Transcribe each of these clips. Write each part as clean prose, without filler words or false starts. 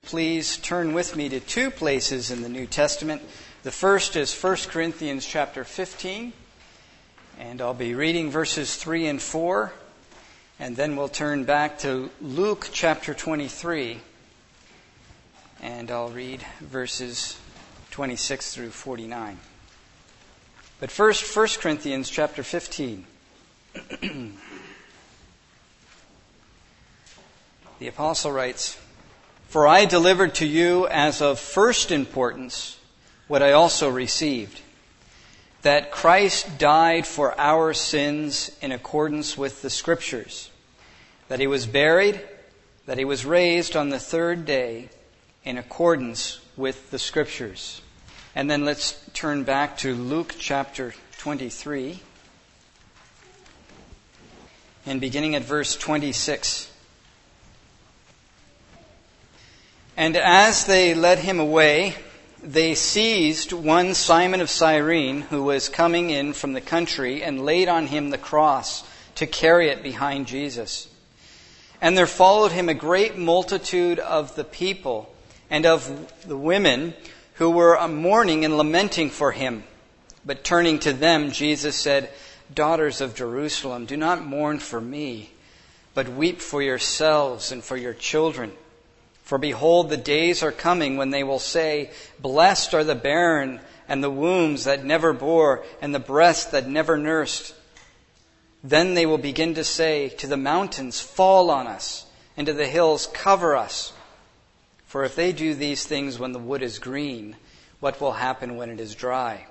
please turn with me to two places in the New Testament. The first is 1 Corinthians chapter 15, and I'll be reading verses 3 and 4, and then we'll turn back to Luke chapter 23, and I'll read verses 26 through 49. But first, 1 Corinthians chapter 15. The apostle writes, "For I delivered to you as of first importance what I also received, that Christ died for our sins in accordance with the Scriptures, that he was buried, that he was raised on the third day in accordance with the Scriptures." And then let's turn back to Luke chapter 23, and beginning at verse 26. "And as they led him away, they seized one Simon of Cyrene, who was coming in from the country, and laid on him the cross to carry it behind Jesus. And there followed him a great multitude of the people and of the women who were mourning and lamenting for him. But turning to them, Jesus said, 'Daughters of Jerusalem, do not mourn for me, but weep for yourselves and for your children. For behold, the days are coming when they will say, Blessed are the barren and the wombs that never bore and the breasts that never nursed. Then they will begin to say to the mountains, Fall on us, and to the hills, Cover us. For if they do these things when the wood is green, what will happen when it is dry?'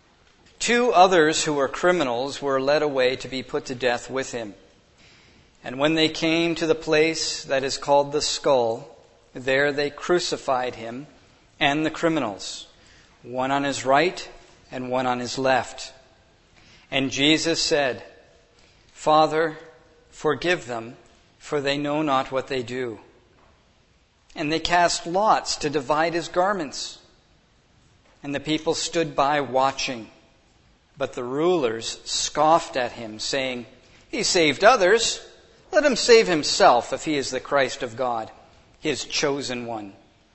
2 others who were criminals were led away to be put to death with him. And when they came to the place that is called the Skull, there they crucified him and the criminals, one on his right and one on his left. And Jesus said, 'Father, forgive them, for they know not what they do.' And they cast lots to divide his garments. And the people stood by watching. But the rulers scoffed at him, saying, 'He saved others. Let him save himself if he is the Christ of God, his chosen one.'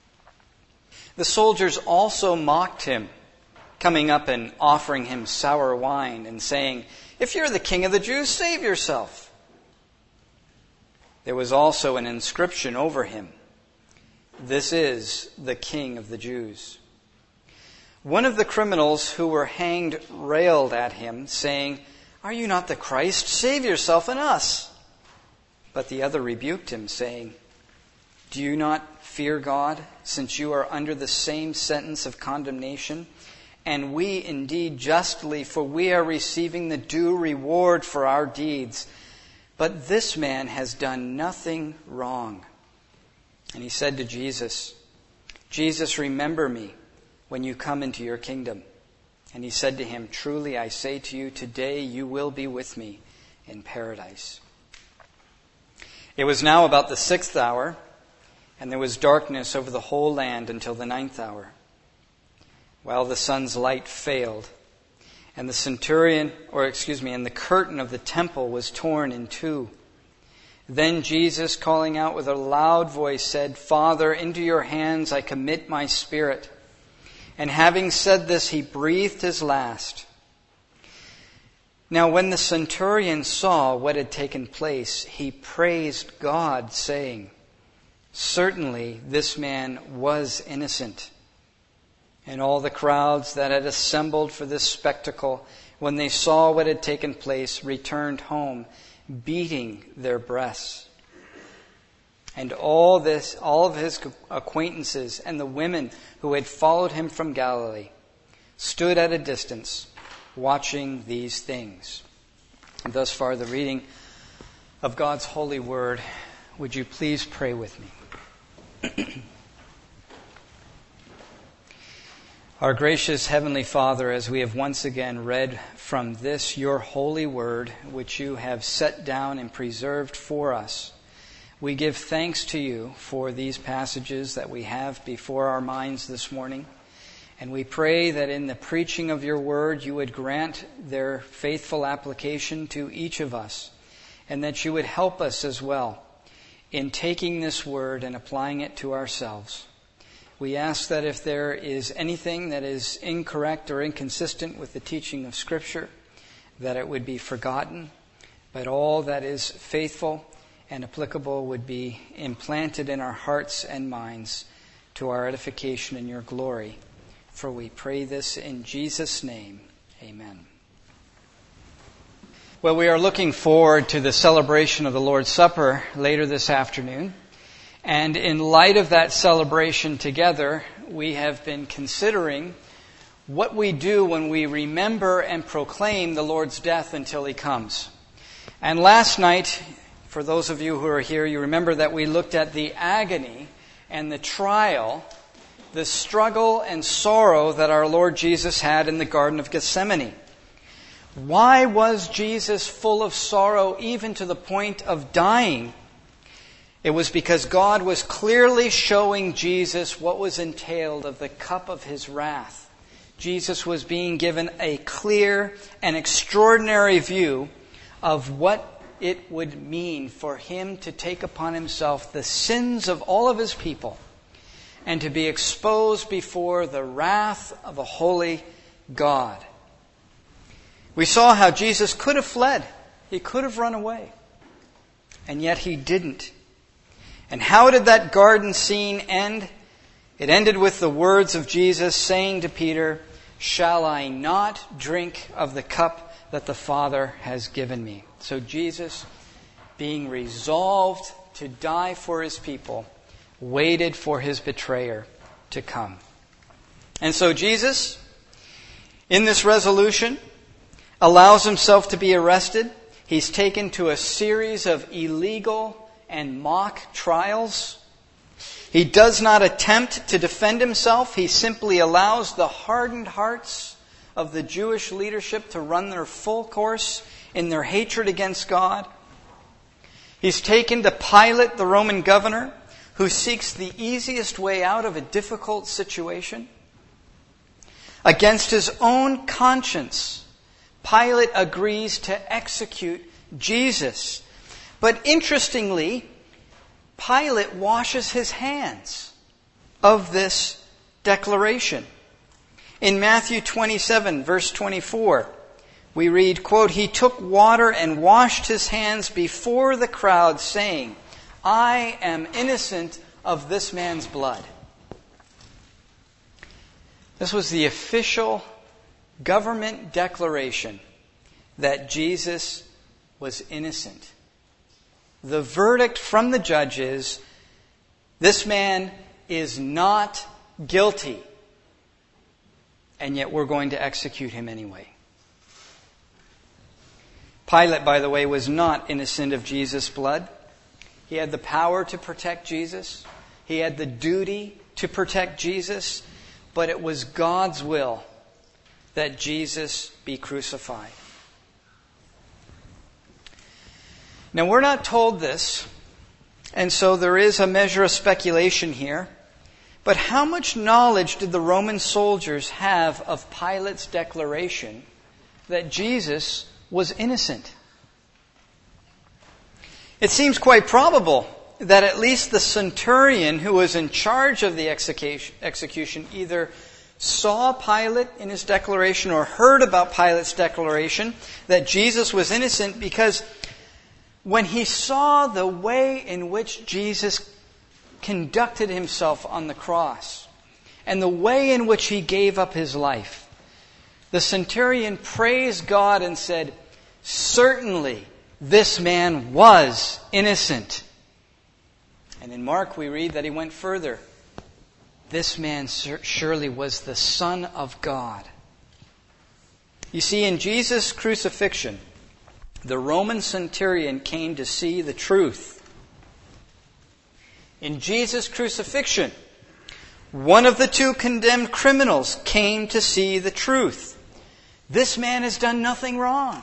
The soldiers also mocked him, coming up and offering him sour wine and saying, 'If you're the king of the Jews, save yourself.' There was also an inscription over him, 'This is the King of the Jews.' One of the criminals who were hanged railed at him, saying, 'Are you not the Christ? Save yourself and us.' But the other rebuked him, saying, 'Do you not fear God, since you are under the same sentence of condemnation? And we indeed justly, for we are receiving the due reward for our deeds. But this man has done nothing wrong.' And he said to Jesus, 'Jesus, remember me when you come into your kingdom.' And he said to him, 'Truly I say to you, today you will be with me in paradise.' It was now about the 6th hour, and there was darkness over the whole land until the 9th hour, while the sun's light failed, and the curtain of the temple was torn in two. Then Jesus, calling out with a loud voice, said, 'Father, into your hands I commit my spirit.' And having said this, he breathed his last. Now when the centurion saw what had taken place, he praised God, saying, 'Certainly this man was innocent.' And all the crowds that had assembled for this spectacle, when they saw what had taken place, returned home, beating their breasts. And all of his acquaintances and the women who had followed him from Galilee stood at a distance, watching these things." And thus far the reading of God's holy word. Would you please pray with me? Our gracious Heavenly Father, as we have once again read from this, your holy word, which you have set down and preserved for us, we give thanks to you for these passages that we have before our minds this morning. And we pray that in the preaching of your word, you would grant their faithful application to each of us, and that you would help us as well in taking this word and applying it to ourselves. We ask that if there is anything that is incorrect or inconsistent with the teaching of Scripture, that it would be forgotten, but all that is faithful and applicable would be implanted in our hearts and minds to our edification in your glory. For we pray this in Jesus' name. Amen. Well, we are looking forward to the celebration of the Lord's Supper later this afternoon. And in light of that celebration together, we have been considering what we do when we remember and proclaim the Lord's death until He comes. And last night, for those of you who are here, you remember that we looked at the agony and the trial, the struggle and sorrow that our Lord Jesus had in the Garden of Gethsemane. Why was Jesus full of sorrow even to the point of dying? It was because God was clearly showing Jesus what was entailed of the cup of His wrath. Jesus was being given a clear and extraordinary view of what it would mean for Him to take upon Himself the sins of all of His people and to be exposed before the wrath of a holy God. We saw how Jesus could have fled. He could have run away. And yet He didn't. And how did that garden scene end? It ended with the words of Jesus saying to Peter, "Shall I not drink of the cup that the Father has given me?" So Jesus, being resolved to die for His people, waited for His betrayer to come. And so Jesus, in this resolution, allows Himself to be arrested. He's taken to a series of illegal and mock trials. He does not attempt to defend Himself. He simply allows the hardened hearts of the Jewish leadership to run their full course in their hatred against God. He's taken to Pilate, the Roman governor, who seeks the easiest way out of a difficult situation. Against his own conscience, Pilate agrees to execute Jesus. But interestingly, Pilate washes his hands of this declaration. In Matthew 27, verse 24, we read, quote, "He took water and washed his hands before the crowd, saying, 'I am innocent of this man's blood.'" This was the official government declaration that Jesus was innocent. The verdict from the judge is, this man is not guilty, and yet we're going to execute him anyway. Pilate, by the way, was not innocent of Jesus' blood. He had the power to protect Jesus. He had the duty to protect Jesus. But it was God's will that Jesus be crucified. Now, we're not told this, and so there is a measure of speculation here. But how much knowledge did the Roman soldiers have of Pilate's declaration that Jesus was innocent? It seems quite probable that at least the centurion who was in charge of the execution either saw Pilate in his declaration or heard about Pilate's declaration that Jesus was innocent, because when he saw the way in which Jesus conducted Himself on the cross and the way in which He gave up His life, the centurion praised God and said, "Certainly this man was innocent." And in Mark we read that he went further. This man surely was the Son of God. You see, in Jesus' crucifixion, the Roman centurion came to see the truth. In Jesus' crucifixion, one of the two condemned criminals came to see the truth. This man has done nothing wrong.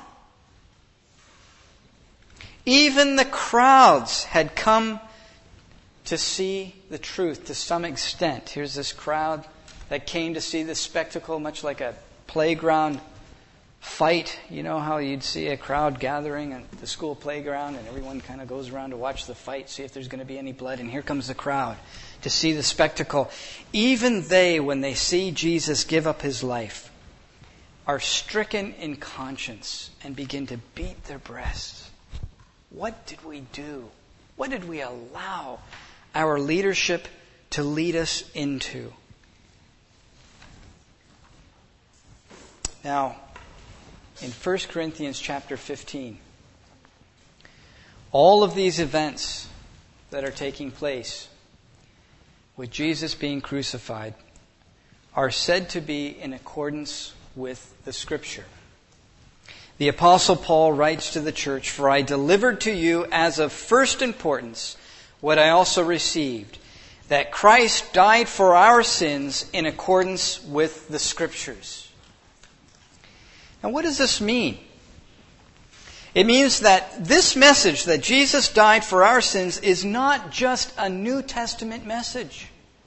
Even the crowds had come to see the truth to some extent. Here's this crowd that came to see this spectacle, much like a playground fight. You know how you'd see a crowd gathering at the school playground and everyone kind of goes around to watch the fight, see if there's going to be any blood, and here comes the crowd to see the spectacle. Even they, when they see Jesus give up his life, are stricken in conscience and begin to beat their breasts. What did we do? What did we allow our leadership to lead us into? Now, in 1 Corinthians chapter 15, all of these events that are taking place with Jesus being crucified are said to be in accordance with the Scripture. The Apostle Paul writes to the church, "For I delivered to you as of first importance what I also received, that Christ died for our sins in accordance with the Scriptures." Now, what does this mean? It means that this message that Jesus died for our sins is not just a New Testament message.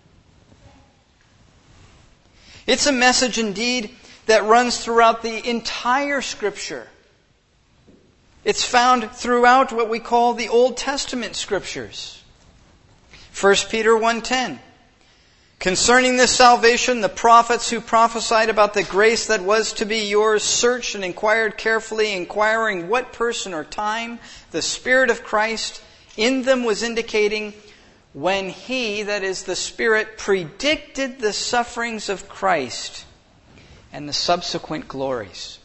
It's a message indeed that runs throughout the entire Scripture. It's found throughout what we call the Old Testament Scriptures. 1 Peter 1:10. "Concerning this salvation, the prophets who prophesied about the grace that was to be yours searched and inquired carefully, inquiring what person or time the Spirit of Christ in them was indicating when He," that is the Spirit, "predicted the sufferings of Christ and the subsequent glories."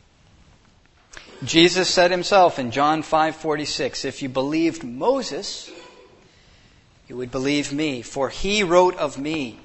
Jesus said himself in John 5:46, "If you believed Moses, you would believe me, for he wrote of me."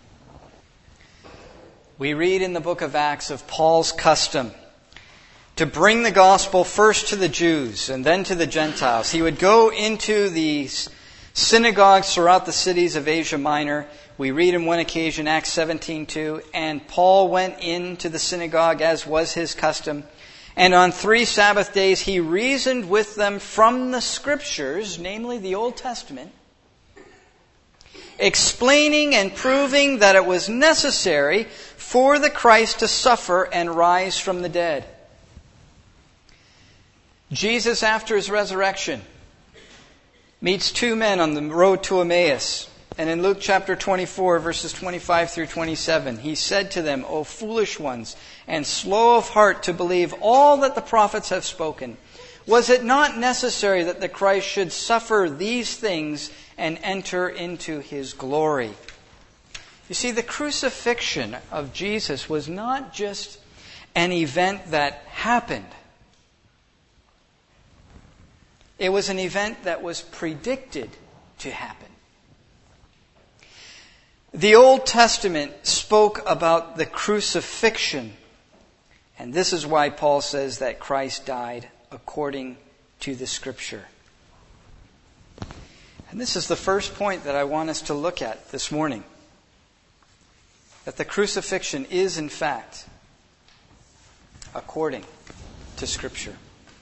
We read in the book of Acts of Paul's custom to bring the gospel first to the Jews and then to the Gentiles. He would go into the synagogues throughout the cities of Asia Minor. We read on one occasion, Acts 17:2, "And Paul went into the synagogue as was his custom, and on 3 Sabbath days he reasoned with them from the Scriptures," namely the Old Testament, "explaining and proving that it was necessary for the Christ to suffer and rise from the dead." Jesus, after his resurrection, meets 2 men on the road to Emmaus. And in Luke chapter 24, verses 25 through 27, he said to them, "O foolish ones, and slow of heart to believe all that the prophets have spoken. Was it not necessary that the Christ should suffer these things and enter into his glory?" You see, the crucifixion of Jesus was not just an event that happened. It was an event that was predicted to happen. The Old Testament spoke about the crucifixion, and this is why Paul says that Christ died according to the Scripture. And this is the first point that I want us to look at this morning. That the crucifixion is, in fact, according to Scripture.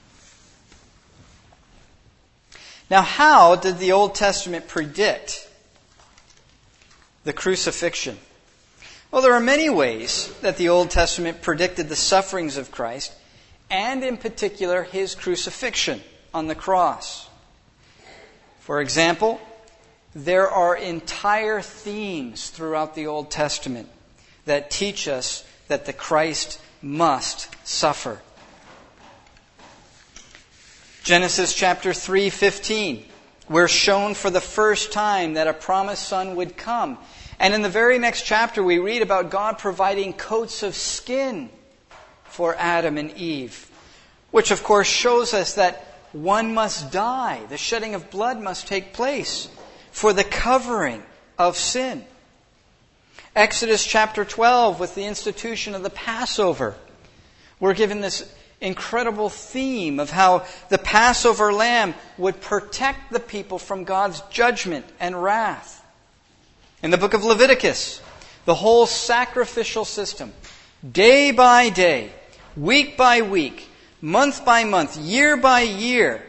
Now, how did the Old Testament predict the crucifixion? Well, there are many ways that the Old Testament predicted the sufferings of Christ, and in particular, his crucifixion on the cross. For example, there are entire themes throughout the Old Testament that teach us that the Christ must suffer. Genesis chapter 3:15, we're shown for the first time that a promised son would come. And in the very next chapter, we read about God providing coats of skin for Adam and Eve, which of course shows us that one must die. The shedding of blood must take place for the covering of sin. Exodus chapter 12, with the institution of the Passover, we're given this incredible theme of how the Passover lamb would protect the people from God's judgment and wrath. In the book of Leviticus, the whole sacrificial system, day by day, week by week, month by month, year by year,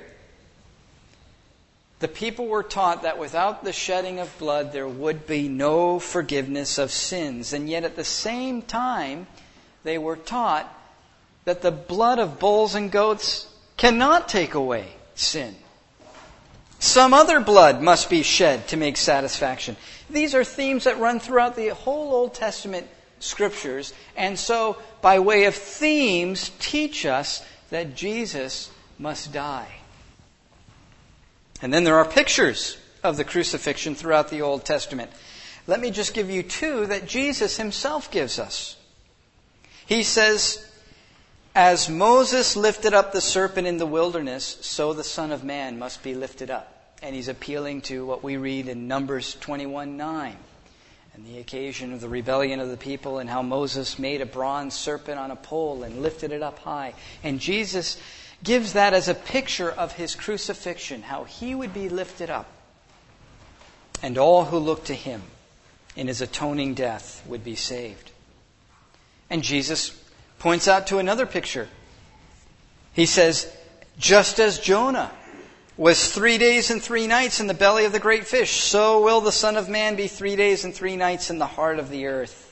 the people were taught that without the shedding of blood, there would be no forgiveness of sins. And yet at the same time, they were taught that the blood of bulls and goats cannot take away sin. Some other blood must be shed to make satisfaction. These are themes that run throughout the whole Old Testament scriptures, and so by way of themes teach us that Jesus must die. And then there are pictures of the crucifixion throughout the Old Testament. Let me just give you two that Jesus himself gives us. He says, "As Moses lifted up the serpent in the wilderness, so the Son of Man must be lifted up." And he's appealing to what we read in Numbers 21:9, and the occasion of the rebellion of the people, and how Moses made a bronze serpent on a pole and lifted it up high. And Jesus gives that as a picture of his crucifixion, how he would be lifted up, and all who look to him in his atoning death would be saved. And Jesus points out to another picture. He says, just as Jonah was 3 days and 3 nights in the belly of the great fish, so will the Son of Man be 3 days and 3 nights in the heart of the earth.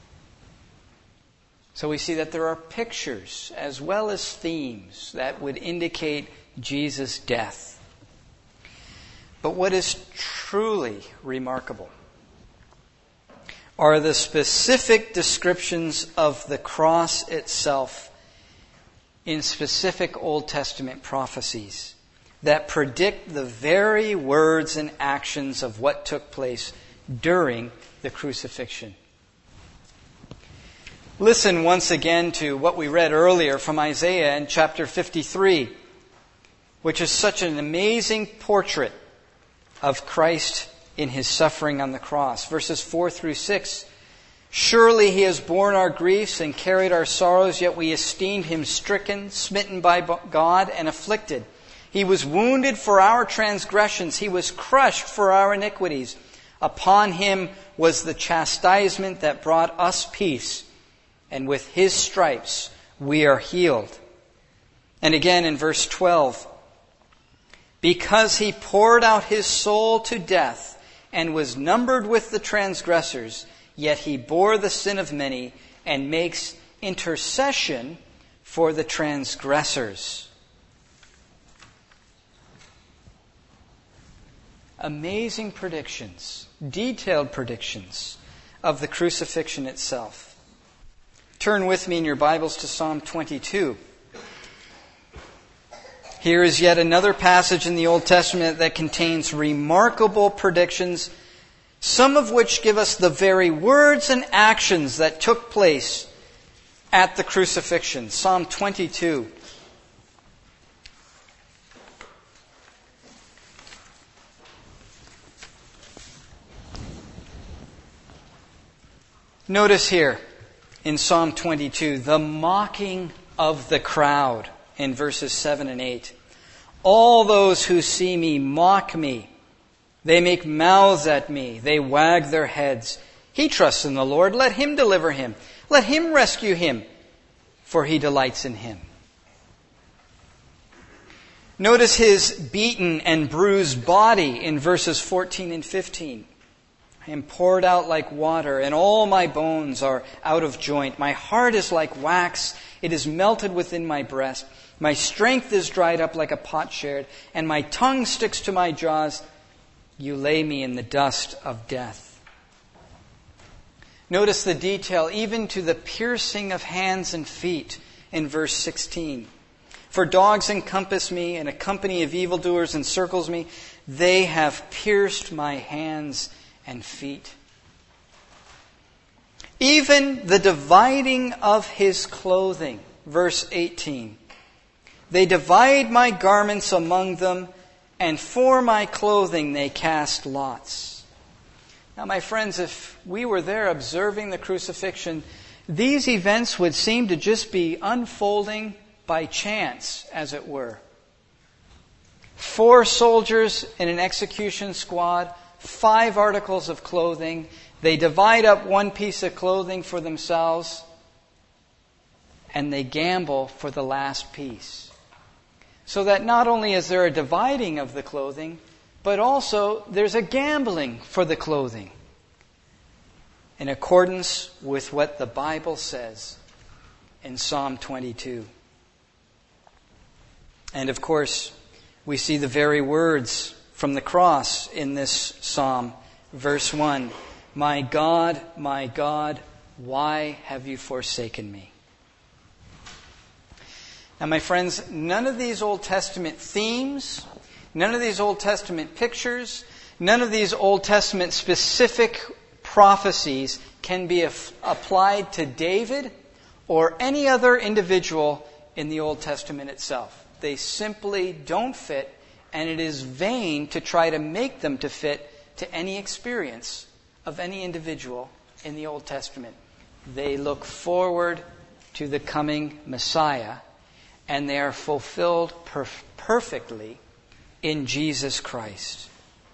So we see that there are pictures as well as themes that would indicate Jesus' death. But what is truly remarkable are the specific descriptions of the cross itself in specific Old Testament prophecies that predict the very words and actions of what took place during the crucifixion. Listen once again to what we read earlier from Isaiah in chapter 53, which is such an amazing portrait of Christ in his suffering on the cross. Verses 4 through 6. "Surely he has borne our griefs and carried our sorrows, yet we esteemed him stricken, smitten by God, and afflicted. He was wounded for our transgressions. He was crushed for our iniquities. Upon him was the chastisement that brought us peace, and with his stripes we are healed." And again in verse 12, "Because he poured out his soul to death and was numbered with the transgressors, yet he bore the sin of many and makes intercession for the transgressors." Amazing predictions, detailed predictions of the crucifixion itself. Turn with me in your Bibles to Psalm 22. Here is yet another passage in the Old Testament that contains remarkable predictions, some of which give us the very words and actions that took place at the crucifixion. Psalm 22. Notice here in Psalm 22, the mocking of the crowd in verses 7 and 8. "All those who see me mock me. They make mouths at me. They wag their heads. He trusts in the Lord. Let him deliver him. Let him rescue him, for he delights in him." Notice his beaten and bruised body in verses 14 and 15. "I am poured out like water, and all my bones are out of joint. My heart is like wax. It is melted within my breast. My strength is dried up like a potsherd, and my tongue sticks to my jaws. You lay me in the dust of death." Notice the detail, even to the piercing of hands and feet in verse 16. "For dogs encompass me, and a company of evildoers encircles me. They have pierced my hands and feet." Even the dividing of his clothing, verse 18. "They divide my garments among them, and for my clothing they cast lots." Now, my friends, if we were there observing the crucifixion, these events would seem to just be unfolding by chance, as it were. 4 soldiers in an execution squad, 5 articles of clothing. They divide up one piece of clothing for themselves, and they gamble for the last piece. So that not only is there a dividing of the clothing, but also there's a gambling for the clothing, in accordance with what the Bible says in Psalm 22. And of course, we see the very words from the cross in this psalm. Verse 1, my God, why have you forsaken me? Now, my friends, none of these Old Testament themes, none of these Old Testament pictures, none of these Old Testament specific prophecies can be applied to David or any other individual in the Old Testament itself. They simply don't fit, and it is vain to try to make them to fit to any experience of any individual in the Old Testament. They look forward to the coming Messiah, and they are fulfilled perfectly in Jesus Christ.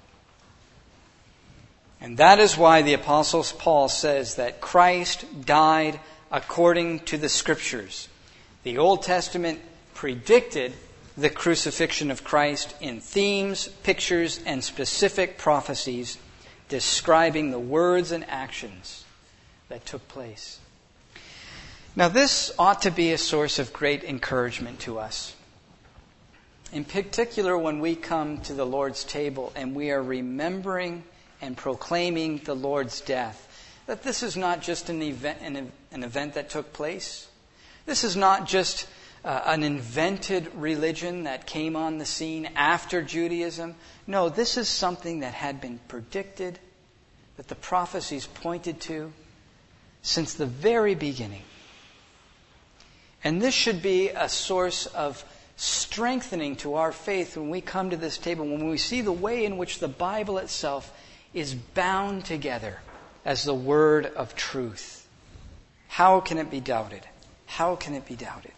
And that is why the Apostle Paul says that Christ died according to the Scriptures. The Old Testament predicted the crucifixion of Christ in themes, pictures, and specific prophecies describing the words and actions that took place. Now, this ought to be a source of great encouragement to us. In particular, when we come to the Lord's table and we are remembering and proclaiming the Lord's death, that this is not just an event that took place. This is not just an invented religion that came on the scene after Judaism. No, this is something that had been predicted, that the prophecies pointed to since the very beginning. And this should be a source of strengthening to our faith when we come to this table, when we see the way in which the Bible itself is bound together as the word of truth. How can it be doubted? How can it be doubted?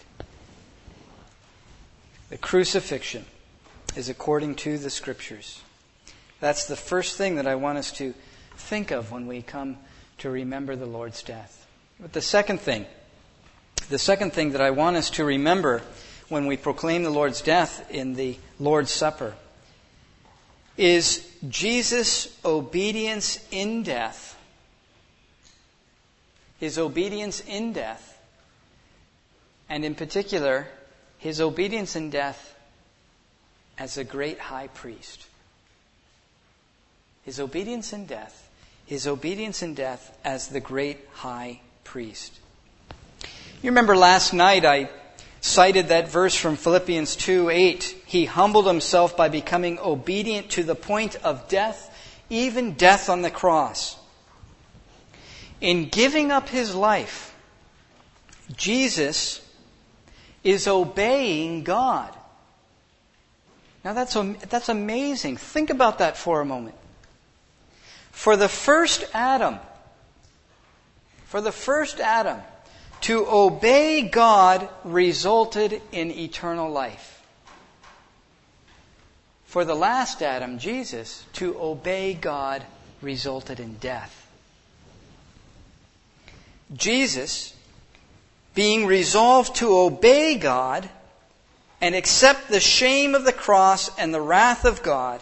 The crucifixion is according to the Scriptures. That's the first thing that I want us to think of when we come to remember the Lord's death. But the second thing that I want us to remember when we proclaim the Lord's death in the Lord's Supper is Jesus' obedience in death. His obedience in death. And in particular, his obedience in death as a great high priest. His obedience in death. His obedience in death as the great high priest. You remember last night I cited that verse from Philippians 2:8. He humbled himself by becoming obedient to the point of death, even death on the cross. In giving up his life, Jesus is obeying God. Now that's amazing. Think about that for a moment. For the first Adam, to obey God resulted in eternal life. For the last Adam, Jesus, to obey God resulted in death. Jesus, being resolved to obey God and accept the shame of the cross and the wrath of God,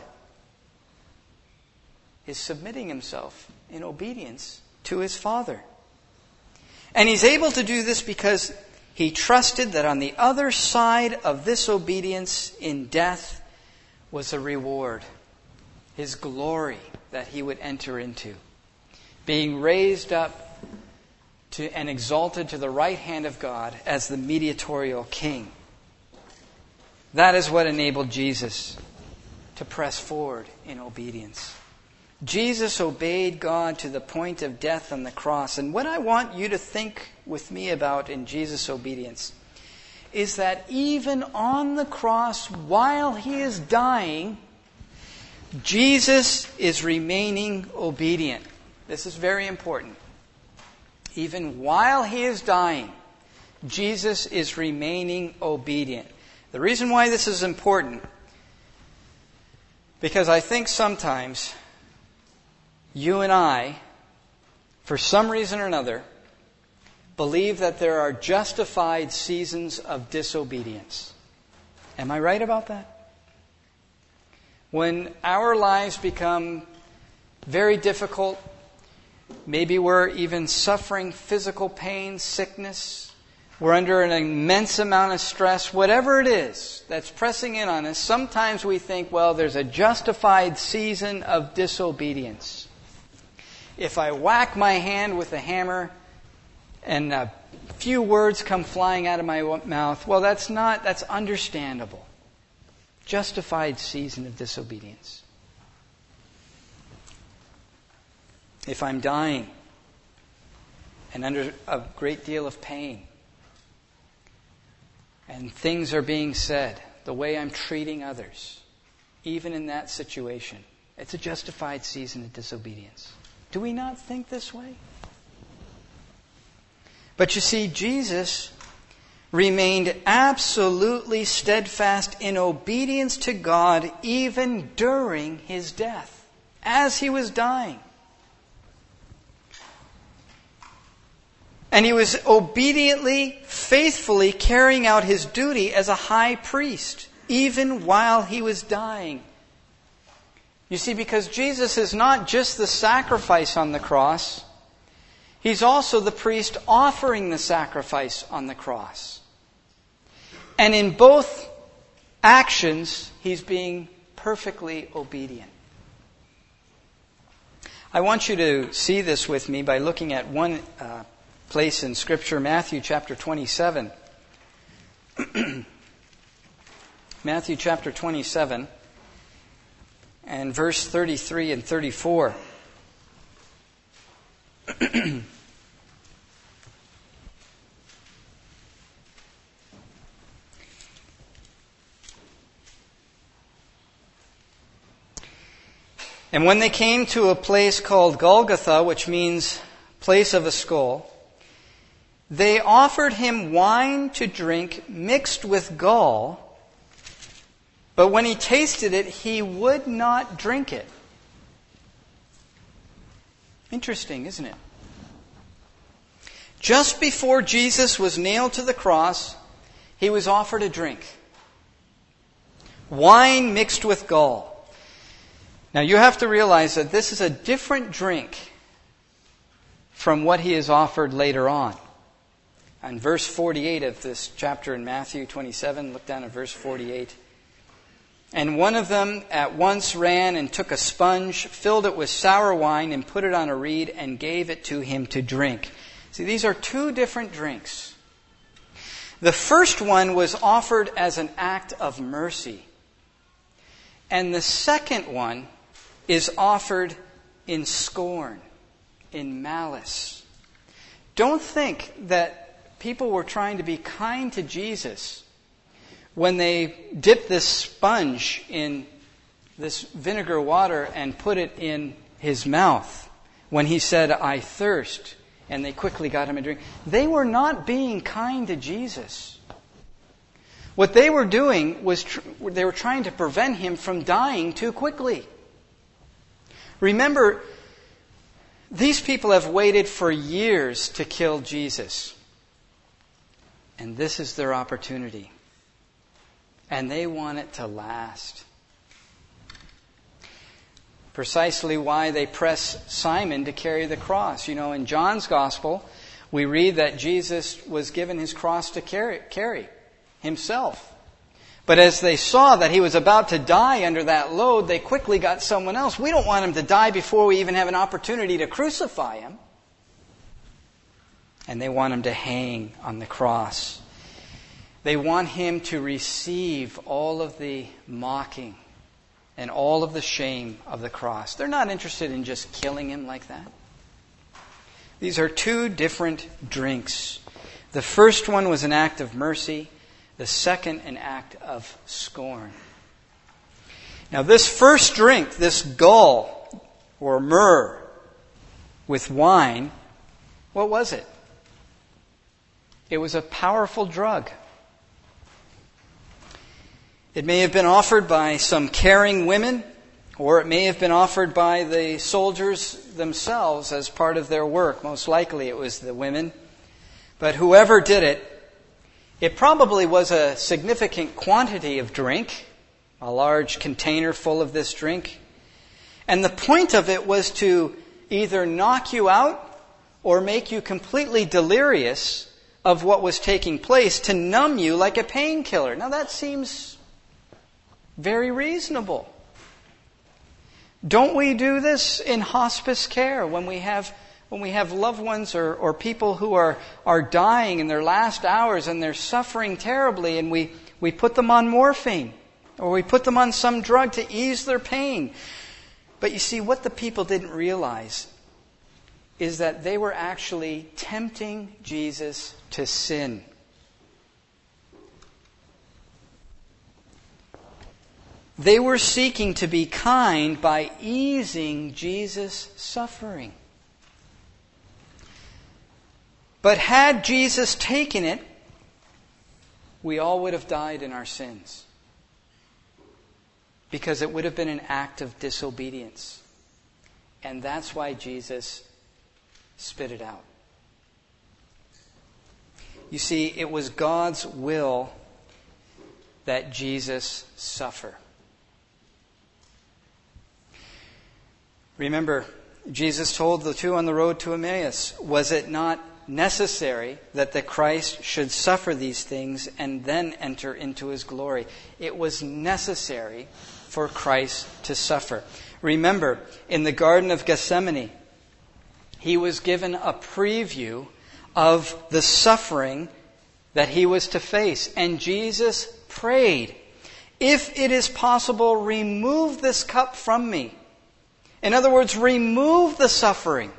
is submitting himself in obedience to his Father. And he's able to do this because he trusted that on the other side of this obedience in death was a reward, his glory that he would enter into, being raised up to and exalted to the right hand of God as the mediatorial king. That is what enabled Jesus to press forward in obedience. Jesus obeyed God to the point of death on the cross. And what I want you to think with me about in Jesus' obedience is that even on the cross, while he is dying, Jesus is remaining obedient. This is very important. Even while he is dying, Jesus is remaining obedient. The reason why this is important, because I think sometimes you and I, for some reason or another, believe that there are justified seasons of disobedience. Am I right about that? When our lives become very difficult, maybe we're even suffering physical pain, sickness, we're under an immense amount of stress, whatever it is that's pressing in on us, sometimes we think, well, there's a justified season of disobedience. If I whack my hand with a hammer and a few words come flying out of my mouth, well, that's understandable. Justified season of disobedience. If I'm dying and under a great deal of pain, and things are being said, the way I'm treating others, even in that situation, it's a justified season of disobedience. Do we not think this way? But you see, Jesus remained absolutely steadfast in obedience to God even during his death, as he was dying. And he was obediently, faithfully carrying out his duty as a high priest, even while he was dying. You see, because Jesus is not just the sacrifice on the cross, he's also the priest offering the sacrifice on the cross. And in both actions, he's being perfectly obedient. I want you to see this with me by looking at one place in Scripture, Matthew chapter 27. Matthew chapter 27 and verse 33 and 34. And when they came to a place called Golgotha, which means place of a skull, they offered him wine to drink mixed with gall, but when he tasted it, he would not drink it. Interesting, isn't it? Just before Jesus was nailed to the cross, he was offered a drink. Wine mixed with gall. Now you have to realize that this is a different drink from what he is offered later on. On verse 48 of this chapter in Matthew 27, look down at verse 48. And one of them at once ran and took a sponge, filled it with sour wine, and put it on a reed, and gave it to him to drink. See, these are two different drinks. The first one was offered as an act of mercy. And the second one is offered in scorn, in malice. Don't think that people were trying to be kind to Jesus when they dipped this sponge in this vinegar water and put it in his mouth when he said, "I thirst," and they quickly got him a drink. They were not being kind to Jesus. What they were doing was they were trying to prevent him from dying too quickly. Remember, these people have waited for years to kill Jesus. And this is their opportunity. And they want it to last. Precisely why they press Simon to carry the cross. You know, in John's Gospel, we read that Jesus was given his cross to carry himself. But as they saw that he was about to die under that load, they quickly got someone else. We don't want him to die before we even have an opportunity to crucify him. And they want him to hang on the cross. They want him to receive all of the mocking and all of the shame of the cross. They're not interested in just killing him like that. These are two different drinks. The first one was an act of mercy. The second, an act of scorn. Now this first drink, this gall or myrrh with wine, what was it? It was a powerful drug. It may have been offered by some caring women, or it may have been offered by the soldiers themselves as part of their work. Most likely it was the women. But whoever did it, it probably was a significant quantity of drink, a large container full of this drink. And the point of it was to either knock you out or make you completely delirious of what was taking place to numb you like a painkiller. Now that seems very reasonable. Don't we do this in hospice care when we have loved ones or people who are dying in their last hours and they're suffering terribly, and we put them on morphine or we put them on some drug to ease their pain? But you see, what the people didn't realize is that they were actually tempting Jesus to sin. They were seeking to be kind by easing Jesus' suffering. But had Jesus taken it, we all would have died in our sins. Because it would have been an act of disobedience. And that's why Jesus spit it out. You see, it was God's will that Jesus suffer. Remember, Jesus told the two on the road to Emmaus, was it not necessary that the Christ should suffer these things and then enter into His glory? It was necessary for Christ to suffer. Remember, in the Garden of Gethsemane, He was given a preview of the suffering that He was to face. And Jesus prayed, "If it is possible, remove this cup from me." In other words, remove the suffering.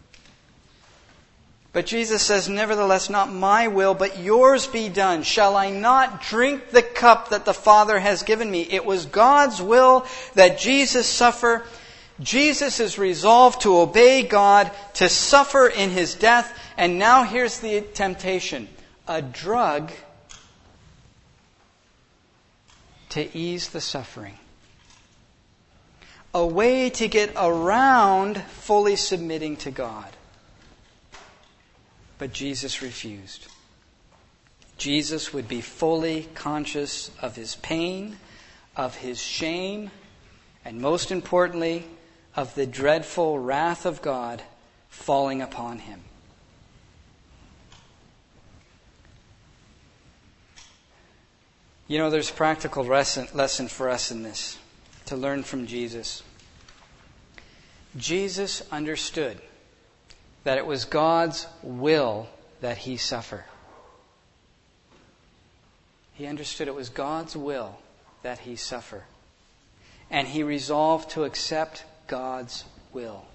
But Jesus says, "Nevertheless, not my will, but yours be done. Shall I not drink the cup that the Father has given me?" It was God's will that Jesus suffer. Jesus is resolved to obey God, to suffer in His death. And now here's the temptation. A drug to ease the suffering. A way to get around fully submitting to God. But Jesus refused. Jesus would be fully conscious of His pain, of His shame, and most importantly, of the dreadful wrath of God falling upon Him. You know, there's a practical lesson for us in this, to learn from Jesus. Jesus understood that it was God's will that He suffer. He understood it was God's will that He suffer. And He resolved to accept God's will.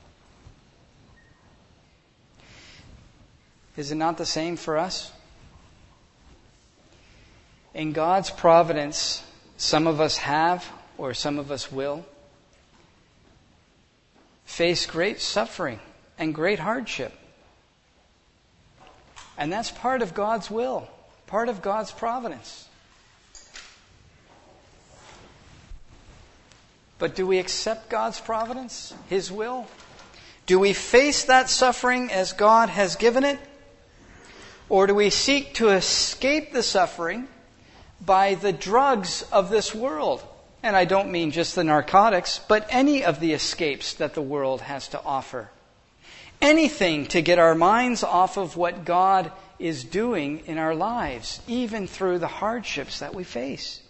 Is it not the same for us? In God's providence, some of us have, or some of us will, face great suffering and great hardship. And that's part of God's will, part of God's providence. But do we accept God's providence, His will? Do we face that suffering as God has given it? Or do we seek to escape the suffering by the drugs of this world? And I don't mean just the narcotics, but any of the escapes that the world has to offer. Anything to get our minds off of what God is doing in our lives, even through the hardships that we face.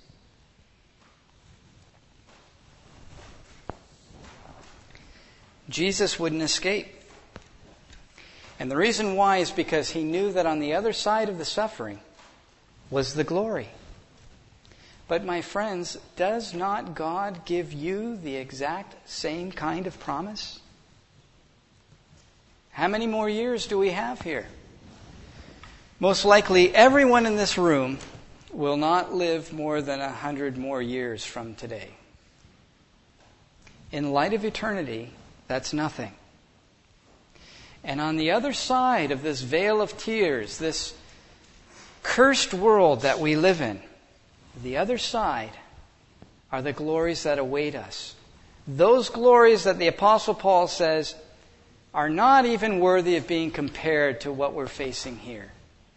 Jesus wouldn't escape. And the reason why is because He knew that on the other side of the suffering was the glory. But my friends, does not God give you the exact same kind of promise? How many more years do we have here? Most likely everyone in this room will not live more than 100 more years from today. In light of eternity, that's nothing. And on the other side of this veil of tears, this cursed world that we live in, the other side are the glories that await us. Those glories that the Apostle Paul says are not even worthy of being compared to what we're facing here.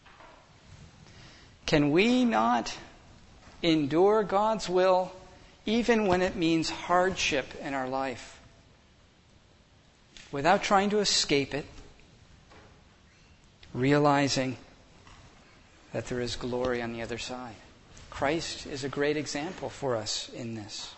Can we not endure God's will even when it means hardship in our life, without trying to escape it, realizing that there is glory on the other side. Christ is a great example for us in this.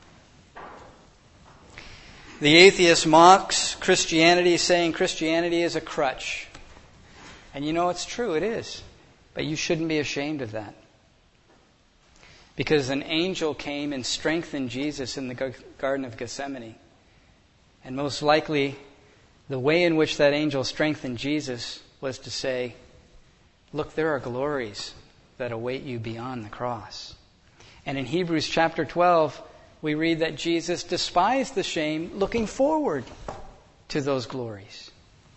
The atheist mocks Christianity, saying Christianity is a crutch. And you know it's true, it is. But you shouldn't be ashamed of that. Because an angel came and strengthened Jesus in the Garden of Gethsemane. And most likely, the way in which that angel strengthened Jesus was to say, look, there are glories that await you beyond the cross. And in Hebrews chapter 12, we read that Jesus despised the shame, looking forward to those glories.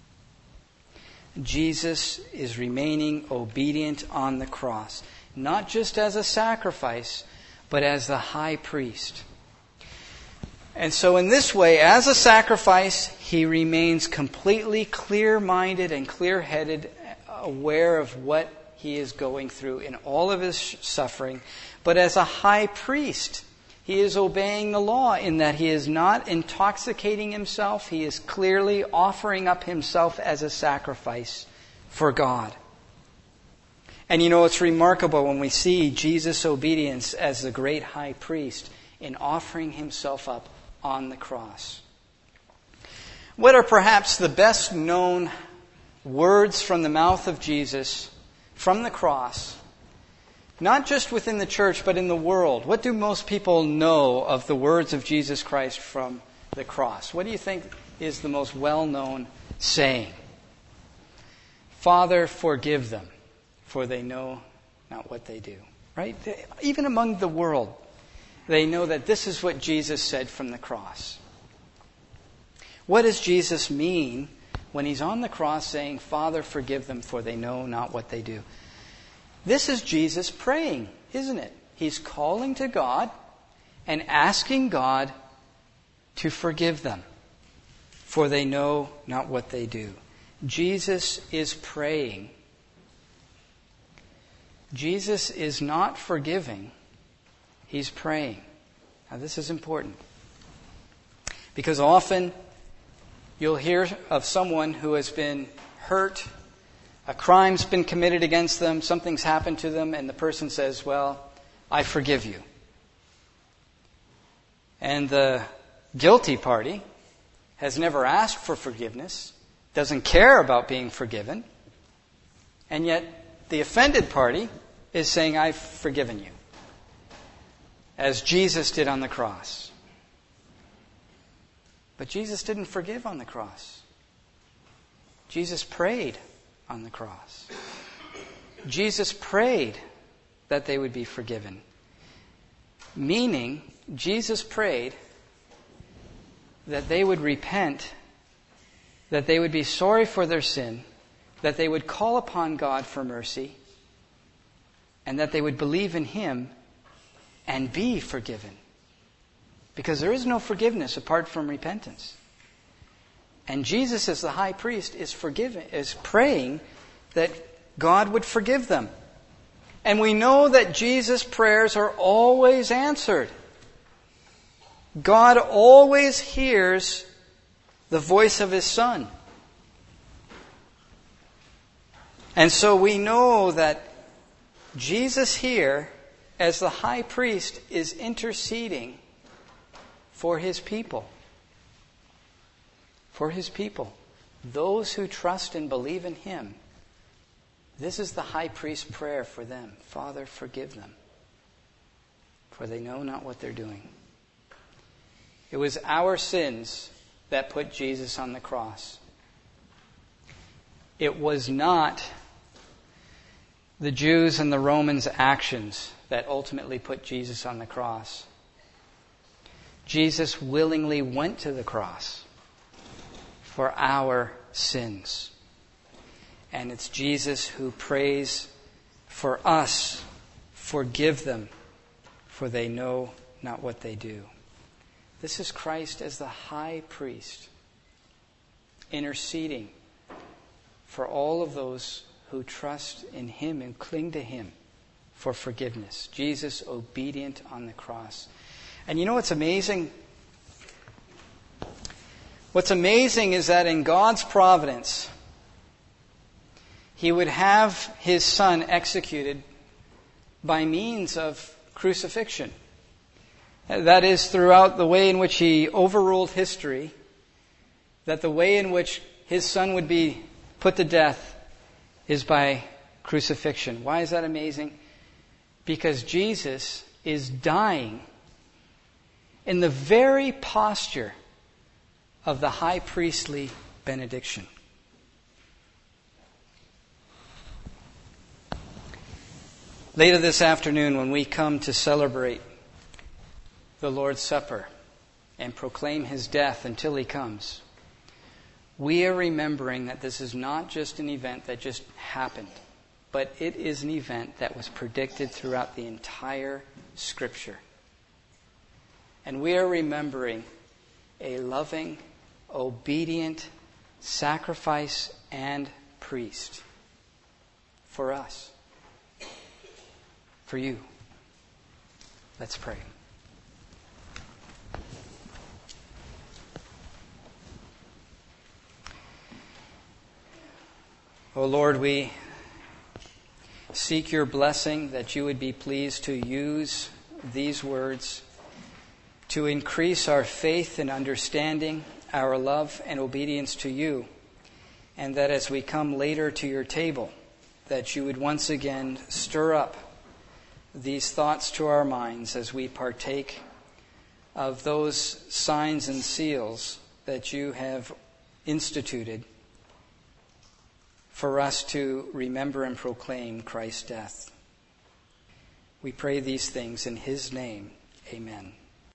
Jesus is remaining obedient on the cross, not just as a sacrifice, but as the high priest. And so in this way, as a sacrifice, he remains completely clear-minded and clear-headed, aware of what he is going through in all of his suffering. But as a high priest, he is obeying the law in that he is not intoxicating himself. He is clearly offering up himself as a sacrifice for God. And you know, it's remarkable when we see Jesus' obedience as the great high priest in offering himself up on the cross. What are perhaps the best known words from the mouth of Jesus from the cross, not just within the church, but in the world? What do most people know of the words of Jesus Christ from the cross? What do you think is the most well-known saying? Father, forgive them, for they know not what they do. Right? Even among the world, they know that this is what Jesus said from the cross. What does Jesus mean when he's on the cross saying, Father, forgive them, for they know not what they do? This is Jesus praying, isn't it? He's calling to God and asking God to forgive them, for they know not what they do. Jesus is praying. Jesus is not forgiving. He's praying. Now this is important, because often you'll hear of someone who has been hurt, a crime's been committed against them, something's happened to them, and the person says, well, I forgive you. And the guilty party has never asked for forgiveness, doesn't care about being forgiven, and yet the offended party is saying, I've forgiven you, as Jesus did on the cross. But Jesus didn't forgive on the cross. Jesus prayed on the cross. Jesus prayed that they would be forgiven. Meaning, Jesus prayed that they would repent, that they would be sorry for their sin, that they would call upon God for mercy, and that they would believe in Him and be forgiven. Because there is no forgiveness apart from repentance. And Jesus, as the high priest, is praying that God would forgive them. And we know that Jesus' prayers are always answered. God always hears the voice of His Son. And so we know that Jesus here, as the high priest, is interceding for His people. For His people. Those who trust and believe in Him. This is the high priest's prayer for them. Father, forgive them, for they know not what they're doing. It was our sins that put Jesus on the cross. It was not the Jews and the Romans' actions that ultimately put Jesus on the cross. Jesus willingly went to the cross for our sins. And it's Jesus who prays for us, forgive them, for they know not what they do. This is Christ as the high priest, interceding for all of those who trust in Him and cling to Him for forgiveness. Jesus obedient on the cross. And you know what's amazing? What's amazing is that in God's providence, He would have his Son executed by means of crucifixion. That is, throughout the way in which he overruled history, that the way in which his Son would be put to death is by crucifixion. Why is that amazing? Because Jesus is dying in the very posture of the high priestly benediction. Later this afternoon, when we come to celebrate the Lord's Supper and proclaim his death until he comes, we are remembering that this is not just an event that just happened, but it is an event that was predicted throughout the entire Scripture. And we are remembering a loving, obedient sacrifice and priest for us, for you. Let's pray. O Lord, we seek your blessing that you would be pleased to use these words to increase our faith and understanding, our love and obedience to you, and that as we come later to your table, that you would once again stir up these thoughts to our minds as we partake of those signs and seals that you have instituted for us to remember and proclaim Christ's death. We pray these things in his name. Amen.